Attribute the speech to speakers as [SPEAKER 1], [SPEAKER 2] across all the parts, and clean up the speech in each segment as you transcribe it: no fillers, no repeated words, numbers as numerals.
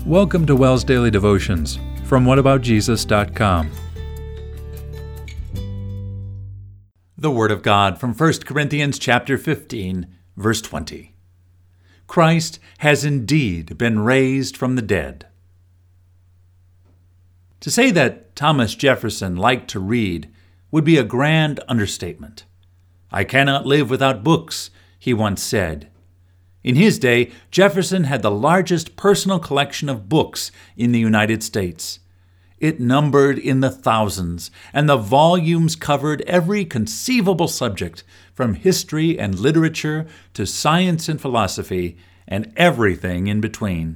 [SPEAKER 1] Welcome to WELS Daily Devotions from whataboutjesus.com. The Word of God from 1 Corinthians chapter 15, verse 20. Christ has indeed been raised from the dead. To say that Thomas Jefferson liked to read would be a grand understatement. "I cannot live without books," he once said. In his day, Jefferson had the largest personal collection of books in the United States. It numbered in the thousands, and the volumes covered every conceivable subject, from history and literature to science and philosophy, and everything in between.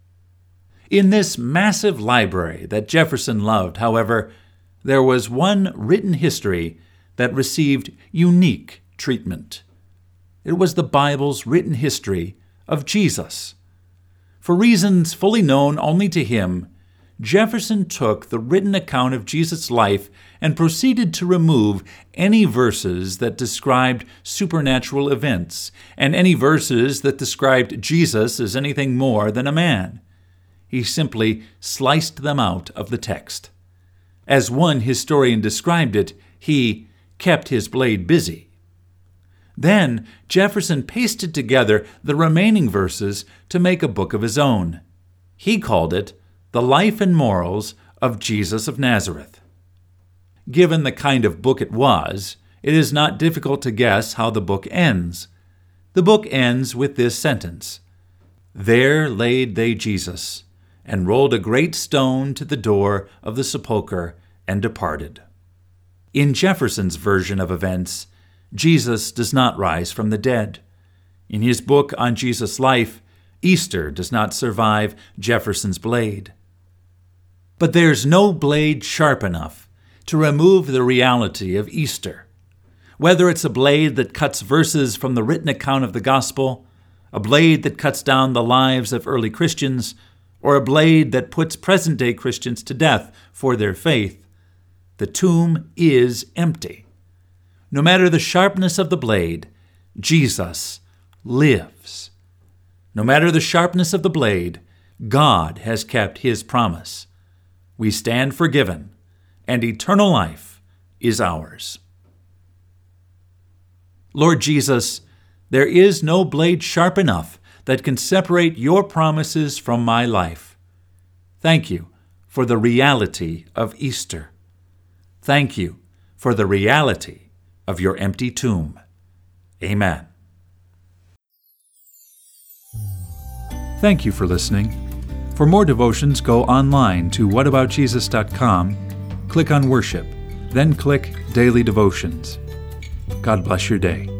[SPEAKER 1] In this massive library that Jefferson loved, however, there was one written history that received unique treatment. It was the Bible's written history of Jesus. For reasons fully known only to him, Jefferson took the written account of Jesus' life and proceeded to remove any verses that described supernatural events and any verses that described Jesus as anything more than a man. He simply sliced them out of the text. As one historian described it, he kept his blade busy. Then Jefferson pasted together the remaining verses to make a book of his own. He called it The Life and Morals of Jesus of Nazareth. Given the kind of book it was, it is not difficult to guess how the book ends. The book ends with this sentence: "There laid they Jesus, and rolled a great stone to the door of the sepulchre, and departed." In Jefferson's version of events, Jesus does not rise from the dead. In his book on Jesus' life, Easter does not survive Jefferson's blade. But there's no blade sharp enough to remove the reality of Easter. Whether it's a blade that cuts verses from the written account of the gospel, a blade that cuts down the lives of early Christians, or a blade that puts present-day Christians to death for their faith, the tomb is empty. No matter the sharpness of the blade, Jesus lives. No matter the sharpness of the blade, God has kept his promise. We stand forgiven, and eternal life is ours. Lord Jesus, there is no blade sharp enough that can separate your promises from my life. Thank you for the reality of Easter. Thank you for the reality of your empty tomb. Amen. Thank you for listening. For more devotions, go online to whataboutjesus.com, click on Worship, then click Daily Devotions. God bless your day.